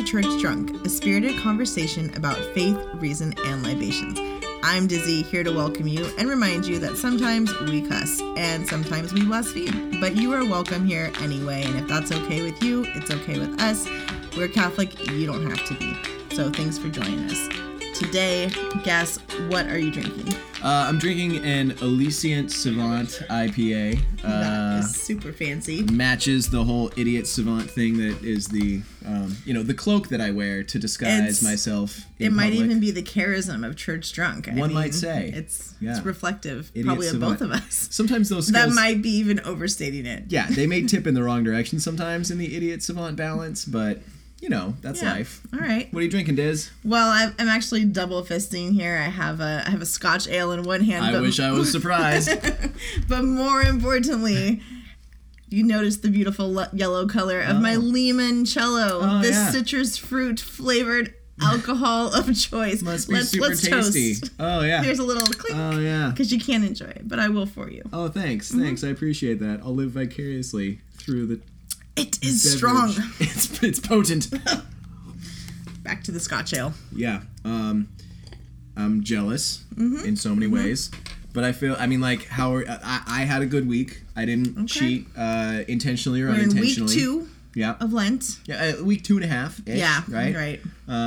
Church Drunk, a spirited conversation about faith, reason, and libations. I'm Dizzy, here to welcome you and remind you that sometimes we cuss and sometimes we blaspheme, but you are welcome here anyway, and if that's okay with you, it's okay with us. We're Catholic, you don't have to be. So thanks for joining us. Today, guess, what are you drinking? I'm drinking an Elysian Savant IPA. That is super fancy. Matches the whole idiot savant thing that is the, the cloak that I wear to disguise myself in might public. even be the charism of Church Drunk. One might say. It's reflective, Idiot probably savant. of both of us. Sometimes those skills... That might be even overstating it. Yeah, they may tip in the wrong direction sometimes in the idiot savant balance, but... that's life. All right. What are you drinking, Diz? Well, I'm actually double fisting here. I have a Scotch ale in one hand. I wish I was surprised. But more importantly, you notice the beautiful yellow color of my limoncello. This citrus fruit flavored alcohol of choice. Must be super tasty. Toast. Oh, yeah. There's a little clink. Oh, yeah. Because you can't enjoy it, but I will for you. Oh, thanks. Thanks. I appreciate that. I'll live vicariously through the... It is strong. It's potent. Back to the Scotch ale. Yeah. I'm jealous in so many ways. But I feel, I had a good week. I didn't cheat intentionally or We're unintentionally. in week 2 of Lent. Yeah, week 2.5-ish, Yeah, right?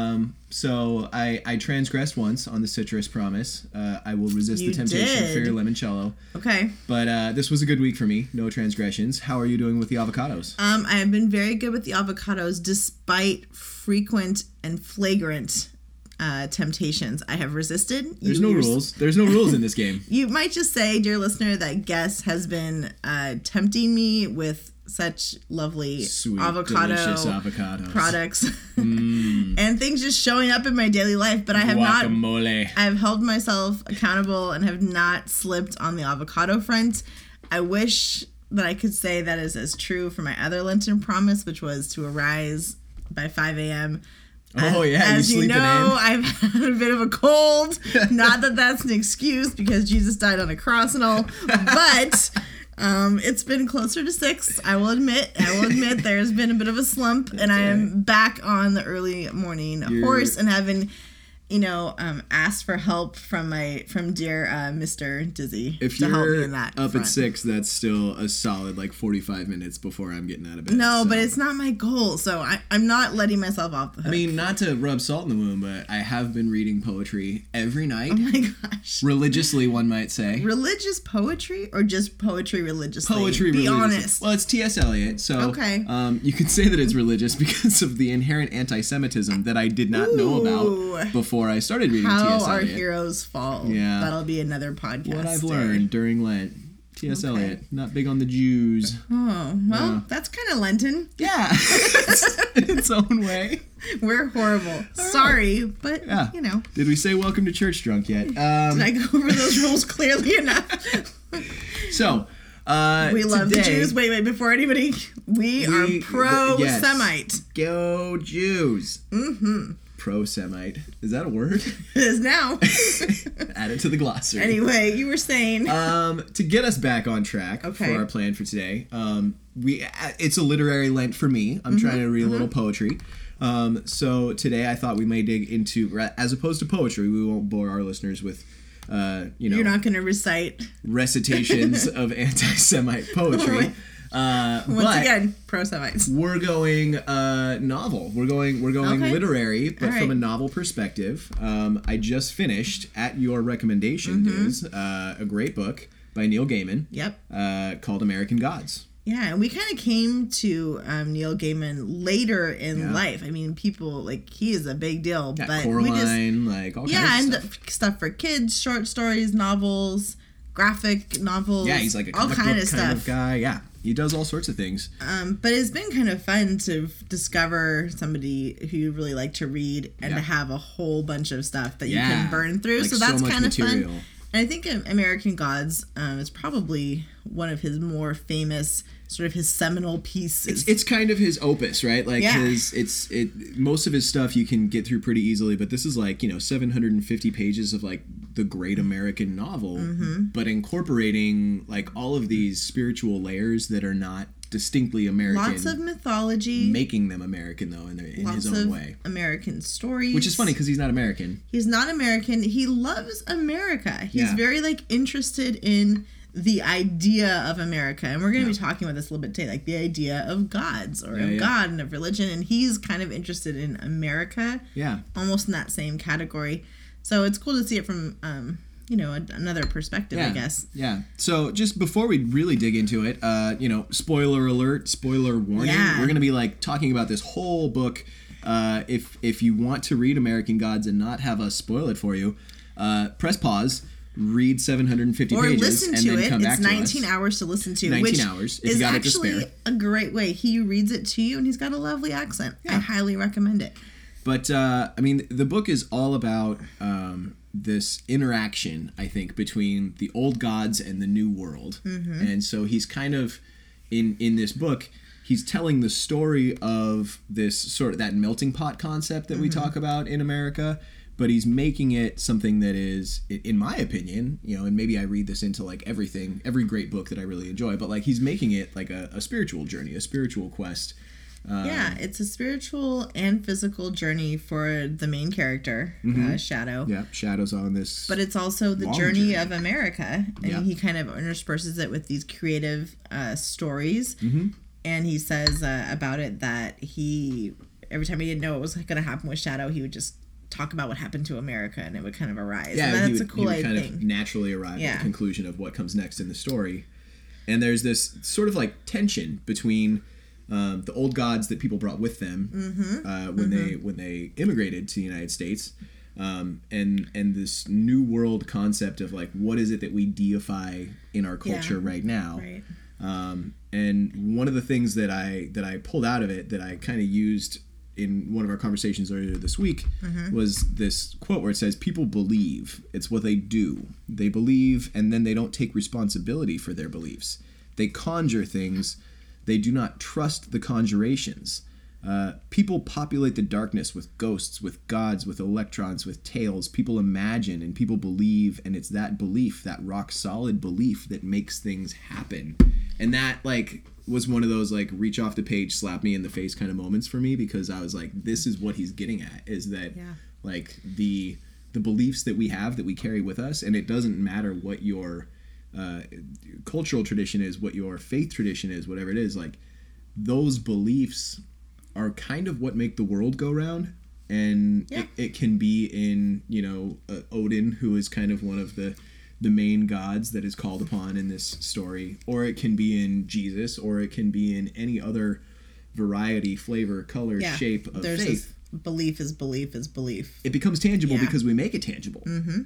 So I transgressed once on the citrus promise. I will resist the temptation for your limoncello. Okay. But this was a good week for me. No transgressions. How are you doing with the avocados? I have been very good with the avocados despite frequent and flagrant temptations. I have resisted. There's no rules. There's no rules in this game. You might just say, dear listener, that Guess has been tempting me with such lovely sweet, delicious avocados products and things just showing up in my daily life, but I have Guacamole. I have held myself accountable and have not slipped on the avocado front. I wish that I could say that is as true for my other Lenten promise, which was to arise by 5 a.m. Oh, yeah, as you know, in. I've had a bit of a cold. Not that that's an excuse because Jesus died on a cross and all, but it's been closer to 6. I will admit there's been a bit of a slump, and I am back on the early morning horse and having, asked for help from dear Mr. Dizzy to help me in that. If you're up front. at 6, that's still a solid 45 minutes before I'm getting out of bed. No, but it's not my goal, so I'm not letting myself off the hook. I mean, not to rub salt in the wound, but I have been reading poetry every night. Oh my gosh. Religiously, one might say. Religious poetry or just poetry religiously? Poetry Be religiously. honest. Well, it's T.S. Eliot, so okay. You could say that it's religious because of the inherent anti-Semitism that I did not know about before I started reading T.S. Eliot. How our heroes fall. Yeah. That'll be another podcast. What I've learned during Lent. T.S. Eliot, not big on the Jews. Oh, well, that's kind of Lenten. Yeah. In its own way. We're horrible. Sorry, but, Did we say welcome to Church Drunk yet? Did I go over those rules clearly enough? So, we love today, the Jews. Wait, before anybody. We are pro-Semite. Go Jews. Mm-hmm. Pro-Semite. Is that a word? It is now. Add it to the glossary. Anyway, you were saying. To get us back on track for our plan for today, it's a literary Lent for me. I'm trying to read a little poetry. So today I thought we may dig into, as opposed to poetry, we won't bore our listeners with, You're not going to recite recitations of anti-Semite poetry. Once again, pro-Semites. We're going novel. We're going literary, but from a novel perspective. I just finished, at your recommendation, Diz, a great book by Neil Gaiman. Yep. Called American Gods. Yeah, and we kind of came to Neil Gaiman later in life. I mean, people, he is a big deal. Yeah, but Coraline, all kinds of stuff for kids, short stories, novels, graphic novels. Yeah, he's like a comic book kind of guy. Yeah, he does all sorts of things. But it's been kind of fun to discover somebody who you really like to read and to have a whole bunch of stuff that you can burn through. So that's kind of fun. And I think American Gods is probably one of his more famous, sort of his seminal pieces. It's kind of his opus, right? Most of his stuff you can get through pretty easily, but this is 750 pages of the great American novel, but incorporating all of these spiritual layers that are not distinctly American. Lots of mythology. Making them American, though, in his own way. American stories. Which is funny, because he's not American. He's not American. He loves America. He's very, like, interested in the idea of America. And we're going to be talking about this a little bit today, like the idea of gods or of God and of religion. And he's kind of interested in America. Yeah. Almost in that same category. So it's cool to see it from, another perspective, I guess. Yeah. So just before we really dig into it, spoiler alert, spoiler warning. Yeah. We're going to be like talking about this whole book. If you want to read American Gods and not have us spoil it for you, press pause. Read 750 pages listen and to then it. come back to us. It's 19 hours to listen to. 19 hours. If is you got actually it to spare. A great way. He reads it to you, and he's got a lovely accent. Yeah. I highly recommend it. But, the book is all about this interaction, I think, between the old gods and the new world. Mm-hmm. And so he's kind of, in this book, he's telling the story of this sort of that melting pot concept that we talk about in America. But he's making it something that is, in my opinion, and maybe I read this into like every great book that I really enjoy, but like he's making it like a spiritual journey, a spiritual quest. It's a spiritual and physical journey for the main character, Shadow. Yeah, Shadow's on this. But it's also the journey of America, and he kind of intersperses it with these creative stories. Mm-hmm. And he says about it that every time he didn't know what was going to happen with Shadow, he would just talk about what happened to America, and it would kind of arise. Yeah, and that's a cool thing. He would kind of naturally arrive at the conclusion of what comes next in the story. And there's this sort of like tension between the old gods that people brought with them when they immigrated to the United States, and this new world concept of like what is it that we deify in our culture right now. Right. And one of the things that I pulled out of it that I kind of used in one of our conversations earlier this week was this quote where it says, people believe. It's what they do. They believe, and then they don't take responsibility for their beliefs. They conjure things. They do not trust the conjurations. People populate the darkness with ghosts, with gods, with electrons, with tales. People imagine and people believe, and it's that belief, that rock solid belief, that makes things happen. And that was one of those reach off the page, slap me in the face kind of moments for me, because I was like, this is what he's getting at, is that the beliefs that we have, that we carry with us, and it doesn't matter what your cultural tradition is, what your faith tradition is, whatever it is, those beliefs are kind of what make the world go round. And it can be in Odin, who is kind of one of the main gods that is called upon in this story, or it can be in Jesus, or it can be in any other variety, flavor, color, shape of faith. Belief is belief is belief. It becomes tangible because we make it tangible,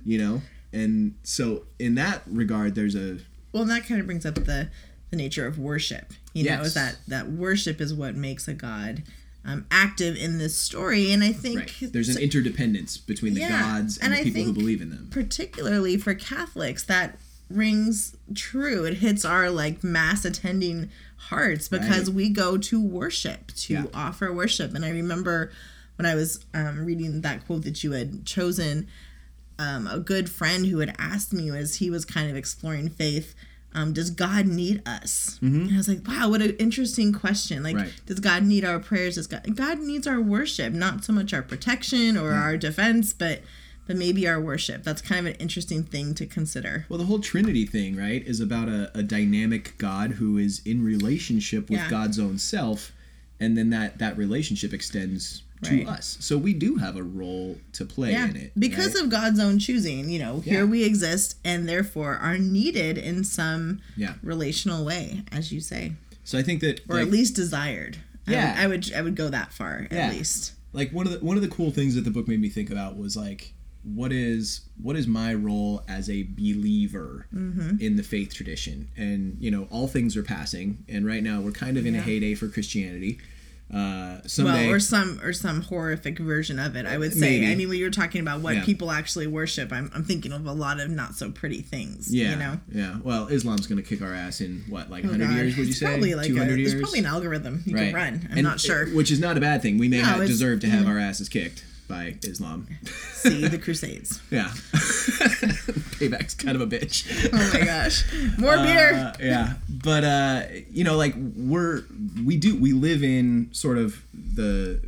And so in that regard, there's and that kind of brings up the nature of worship. Is that worship is what makes a god active in this story. And I think there's an interdependence between the gods and the people who believe in them. Particularly for Catholics, that rings true. It hits our mass attending hearts because we go to worship, to offer worship. And I remember when I was reading that quote that you had chosen, a good friend who had asked me, as he was kind of exploring faith, does God need us? And I was like, wow, what an interesting question. Does God need our prayers? God needs our worship, not so much our protection or our defense, but maybe our worship. That's kind of an interesting thing to consider. Well, the whole Trinity thing, is about a dynamic God who is in relationship with God's own self, and then that relationship extends to us. So we do have a role to play in it. Because of God's own choosing, here we exist and therefore are needed in some relational way, as you say. So I think that, or at least desired. Yeah. I would go that far, at least. One of the cool things that the book made me think about was what is my role as a believer in the faith tradition? And all things are passing, and right now we're kind of in a heyday for Christianity. Someday, or some horrific version of it, I would say. Maybe. I mean, when you're talking about what people actually worship, I'm thinking of a lot of not so pretty things. Yeah. Well, Islam's going to kick our ass in 100 years? Would you say? Probably 200 years? There's probably an algorithm you can run. I'm not sure. Which is not a bad thing. We may not deserve to have our asses kicked by Islam. See the Crusades. Yeah. Payback's kind of a bitch. Oh my gosh. More beer. Yeah. But you know, like we live in sort of the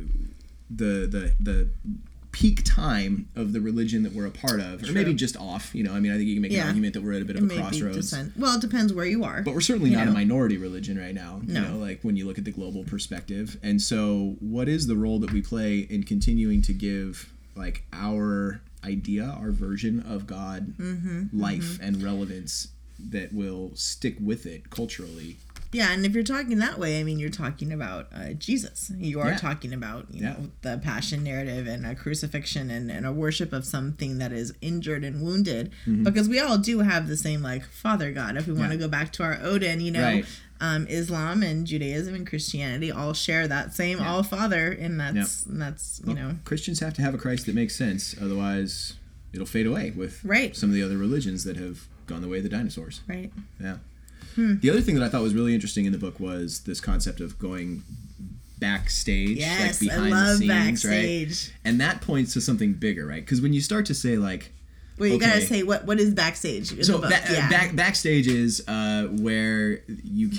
peak time of the religion that we're a part of, or maybe just off. You know, I mean, I think you can make an argument that we're at a bit of a crossroads. Well, it depends where you are. But we're certainly not a minority religion right now. No. You know, like when you look at the global perspective. And so, what is the role that we play in continuing to give like our idea, our version of God, life and relevance that will stick with it culturally? Yeah, and if you're talking that way, I mean, you're talking about Jesus. You are talking about, you know, the passion narrative and a crucifixion and a worship of something that is injured and wounded. Because we all do have the same, like, Father God. If we want to go back to our Odin, you know, Islam and Judaism and Christianity all share that same All Father, and that's you know. Christians have to have a Christ that makes sense, otherwise it'll fade away with some of the other religions that have gone the way of the dinosaurs. Right. Yeah. The other thing that I thought was really interesting in the book was this concept of going backstage, like behind the scenes, backstage. Right? And that points to something bigger, right? Because when you start to say like, well, you gotta say what is backstage? In so the book? Backstage is where you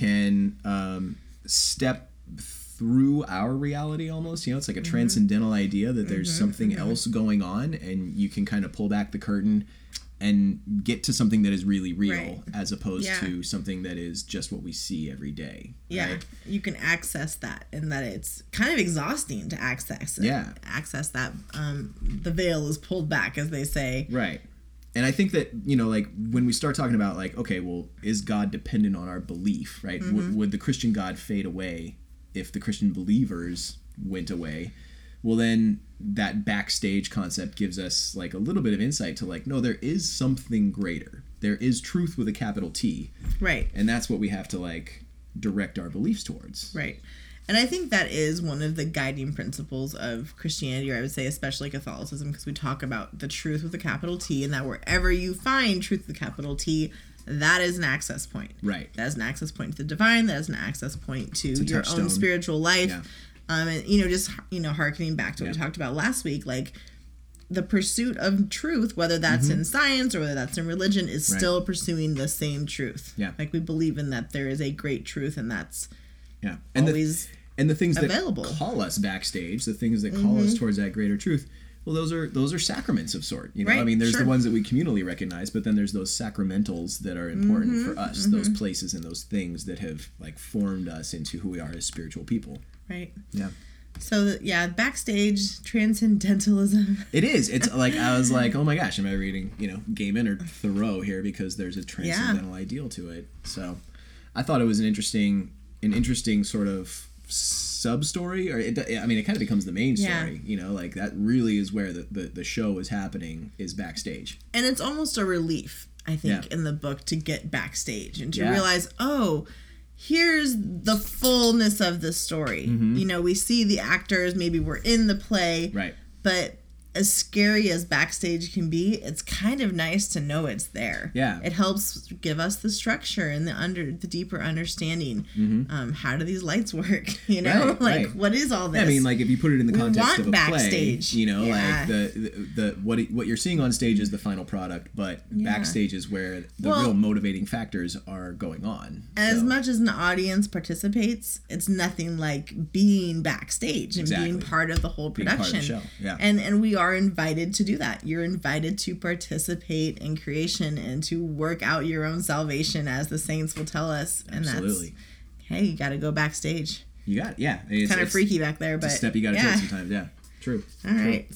can step through our reality almost. You know, it's like a transcendental idea that there's something else going on, and you can kind of pull back the curtain and get to something that is really real, as opposed to something that is just what we see every day. Yeah, right? You can access that, and that it's kind of exhausting to access it. Yeah. Access that. The veil is pulled back, as they say. Right. And I think that, you know, like when we start talking about like, okay, well, is God dependent on our belief, right? Would the Christian God fade away if the Christian believers went away? Well, then that backstage concept gives us like a little bit of insight to like, no, there is something greater. There is truth with a capital T. Right. And that's what we have to like direct our beliefs towards. Right. And I think that is one of the guiding principles of Christianity, or I would say especially Catholicism, because we talk about the truth with a capital T, and that wherever you find truth with a capital T, that is an access point. Right. That is an access point to the divine. That is an access point to your own spiritual life. Yeah. And, you know, just, you know, hearkening back to what we talked about last week, like the pursuit of truth, whether that's in science or whether that's in religion, is still pursuing the same truth. Yeah. Like we believe in that there is a great truth, and that's and always the things available. That call us backstage, the things that call us towards that greater truth, well, those are sacraments of sort. You know, I mean, there's the ones that we communally recognize, but then there's those sacramentals that are important for us, those places and those things that have like formed us into who we are as spiritual people. Right. Yeah. So, backstage transcendentalism. It is. It's like, I was like, oh my gosh, am I reading, you know, Gaiman or Thoreau here, because there's a transcendental ideal to it. So I thought it was an interesting sort of sub-story, or it kind of becomes the main story, you know, like that really is where the show is happening, is backstage. And it's almost a relief, I think, in the book to get backstage and to realize, oh, here's the fullness of the story. You know, we see the actors, maybe we're in the play, but as scary as backstage can be, it's kind of nice to know it's there. Yeah. It helps give us the structure and the deeper understing. How do these lights work? You know, what is all this? I mean, like if you put it in the context of a backstage, play, you know, like the what you're seeing on stage is the final product, but backstage is where the real motivating factors are going on. As much as an audience participates, it's nothing like being backstage and being part of the whole production. Being part of the show. Yeah. And we are invited to do that. You're invited to participate in creation and to work out your own salvation, as the saints will tell us. And absolutely. Hey, you got to go backstage. You got it. Yeah. It's kind of freaky back there, but it's a step you got to take sometimes. Yeah. True. All right.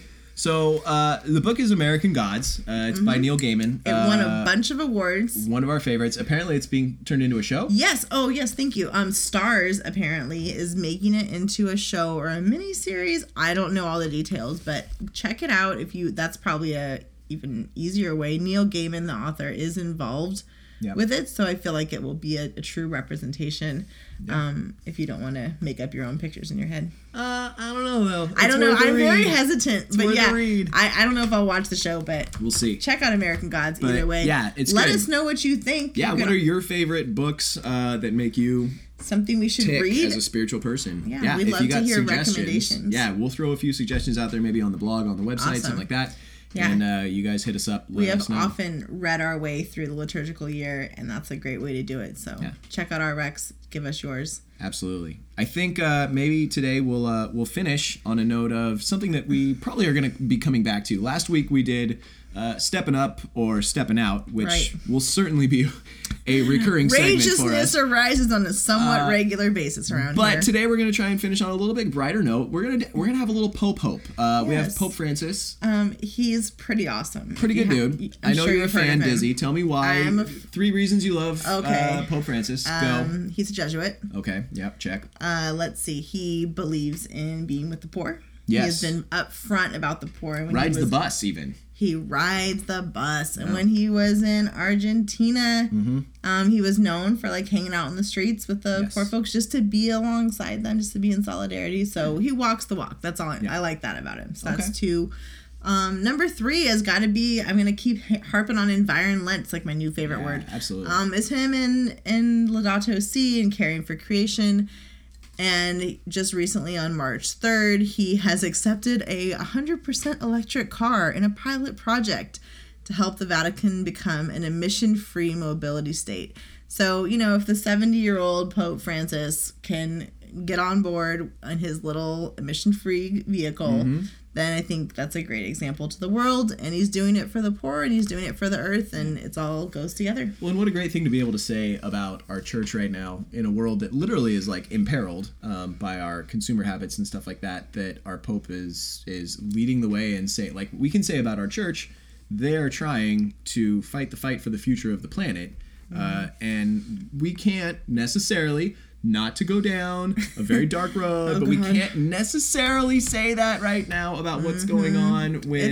So the book is American Gods. It's by Neil Gaiman. It won a bunch of awards. One of our favorites. Apparently, it's being turned into a show. Yes. Oh, yes. Thank you. Starz apparently is making it into a show or a mini series. I don't know all the details, but check it out. That's probably a even easier way. Neil Gaiman, the author, is involved with it, so I feel like it will be a true representation. If you don't want to make up your own pictures in your head. I don't know though. I don't know. I'm very hesitant, but I don't know if I'll watch the show, but we'll see. Check out American Gods either way. Yeah, it's Let us know what you think. Yeah, what are your favorite books that make you something we should read as a spiritual person? Yeah, we'd love to hear recommendations. Yeah, we'll throw a few suggestions out there, maybe on the blog, on the website, something like that. Yeah. And you guys hit us up. We have often read our way through the liturgical year, and that's a great way to do it. So check out our recs. Give us yours. Absolutely. I think maybe today we'll finish on a note of something that we probably are going to be coming back to. Last week we did Stepping Up or Stepping Out, which will certainly be a recurring segment for us. Rageousness arises on a somewhat regular basis around here. But today we're going to try and finish on a little bit brighter note. We're gonna have a little Pope Hope. We have Pope Francis. He's pretty awesome. Pretty good dude. I know you're a fan, Dizzy. Tell me why. 3 reasons you love Pope Francis. Go. He's a Jesuit. Okay. Yep. Check. Let's see. He believes in being with the poor. Yes. He has been upfront about the poor. Rides the bus even. He rides the bus. And when he was in Argentina, he was known for like hanging out in the streets with the poor folks, just to be alongside them, just to be in solidarity. So he walks the walk. That's all. I like that about him. So that's 2. Number 3 has got to be, I'm going to keep harping on Environ Lent. It's like my new favorite word. Absolutely. Is him in Laudato Si and Caring for Creation. And just recently on March 3rd, he has accepted a 100% electric car in a pilot project to help the Vatican become an emission-free mobility state. So, if the 70-year-old Pope Francis can get on board on his little emission-free vehicle, then I think that's a great example to the world. And he's doing it for the poor, and he's doing it for the earth, and it all goes together. Well, and what a great thing to be able to say about our church right now in a world that literally is like imperiled by our consumer habits and stuff like that, that our Pope is leading the way and saying, like, we can say about our church, they're trying to fight the fight for the future of the planet. And we can't necessarily, not to go down a very dark road, but we can't necessarily say that right now about what's going on when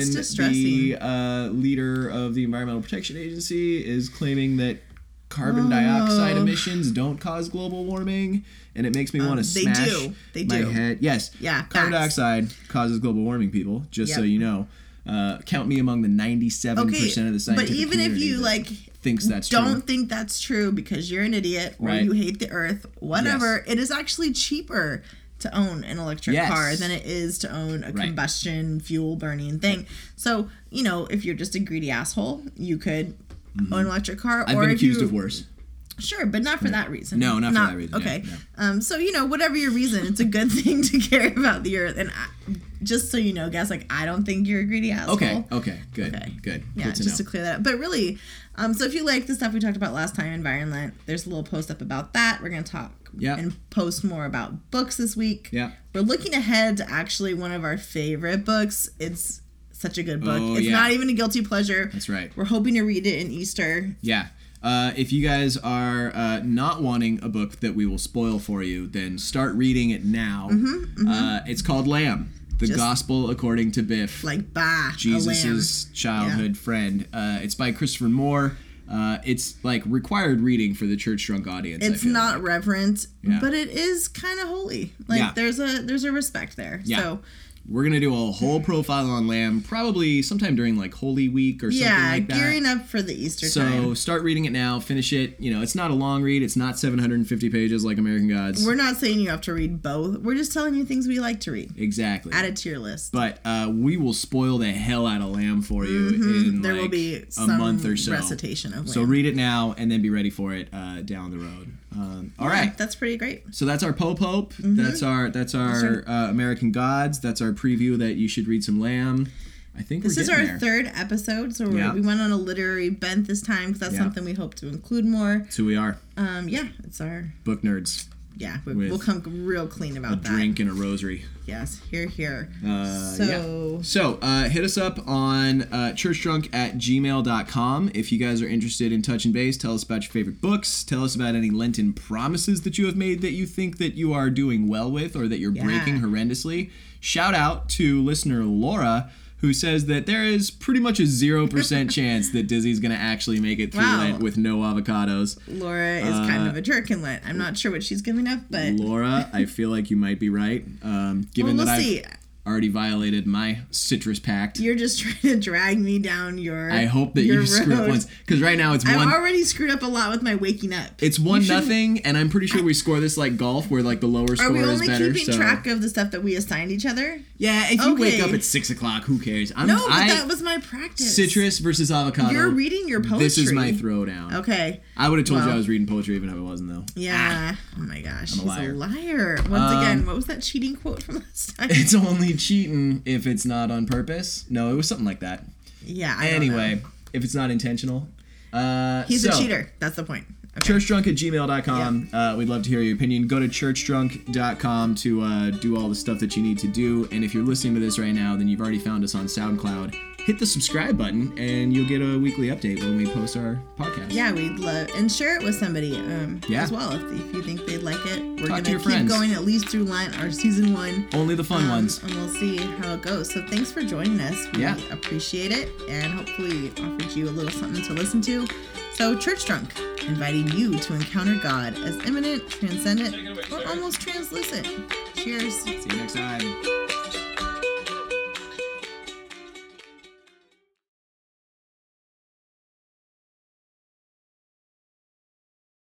the leader of the Environmental Protection Agency is claiming that carbon dioxide emissions don't cause global warming, and it makes me want to smash my head. Yes, carbon dioxide causes global warming, people, just so you know. Count me among the 97% of the scientific but even if you thinks that's don't think that's true because you're an idiot or you hate the earth, whatever, it is actually cheaper to own an electric car than it is to own a combustion fuel burning thing. So, if you're just a greedy asshole, you could own an electric car. I've been accused of worse. Sure, but not for that reason. No, not for that reason. Okay. Yeah. So, whatever your reason, it's a good thing to care about the earth. And just so you know, guys, I don't think you're a greedy asshole. Okay. Good. Yeah, just to clear that up. But really, so if you like the stuff we talked about last time, Environment, there's a little post up about that. We're going to talk and post more about books this week. Yeah. We're looking ahead to actually one of our favorite books. It's such a good book. It's not even a guilty pleasure. That's right. We're hoping to read it in Easter. Yeah. If you guys are not wanting a book that we will spoil for you, then start reading it now. It's called Lamb, the Gospel According to Biff. Jesus' childhood friend. It's by Christopher Moore. It's like required reading for the church drunk audience. It's not reverent, but it is kind of holy. There's a respect there. Yeah. So we're going to do a whole profile on Lamb, probably sometime during Holy Week or something like that. Yeah, gearing up for the Easter time. So start reading it now, finish it. It's not a long read. It's not 750 pages like American Gods. We're not saying you have to read both. We're just telling you things we like to read. Exactly. Add it to your list. But we will spoil the hell out of Lamb for you in there will be a month or so. Recitation of Lamb. So read it now and then be ready for it down the road. All right. That's pretty great. So that's our Pope. That's our American Gods. That's our preview that you should read some Lamb. I think this is our third episode, so we went on a literary bent this time because that's something we hope to include more. That's who we are. It's our book nerds. Yeah, we'll come real clean about that. A drink and a rosary. Yes, here. So hit us up on churchdrunk@gmail.com if you guys are interested in touching base. Tell us about your favorite books. Tell us about any Lenten promises that you have made that you think that you are doing well with or that you're breaking horrendously. Shout out to listener Laura, who says that there is pretty much a 0% chance that Dizzy's going to actually make it through Lent with no avocados. Laura is kind of a jerk in Lent. I'm not sure what she's giving up, but... Laura, I feel like you might be right. Given we'll see. already violated my citrus pact. You're just trying to drag me down your I hope that you screw up once. Because right now it's I've already screwed up a lot with my waking up. It's 1-0, and I'm pretty sure we score this like golf, where like the lower score is better. Are we only keeping track of the stuff that we assigned each other? Yeah, if you wake up at 6 o'clock, who cares? But that was my practice. Citrus versus avocado. You're reading your poetry. This is my throwdown. Okay. I would have told you I was reading poetry even if I wasn't, though. Yeah. Oh my gosh. I'm a liar. Once again, what was that cheating quote from last time? It's only cheating if it's not on purpose. No, it was something like that. Yeah. Anyway, if it's not intentional. He's a cheater. That's the point. Okay. Churchdrunk@gmail.com. Yep. We'd love to hear your opinion. Go to churchdrunk.com to do all the stuff that you need to do. And if you're listening to this right now, then you've already found us on SoundCloud. Hit the subscribe button, and you'll get a weekly update when we post our podcast. Yeah, we'd love, and share it with somebody as well if you think they'd like it. We're going to keep going at least through our season 1. Only the fun ones. And we'll see how it goes. So thanks for joining us. We appreciate it, and hopefully offered you a little something to listen to. So Church Drunk, inviting you to encounter God as immanent, transcendent, or almost translucent. Cheers. See you next time.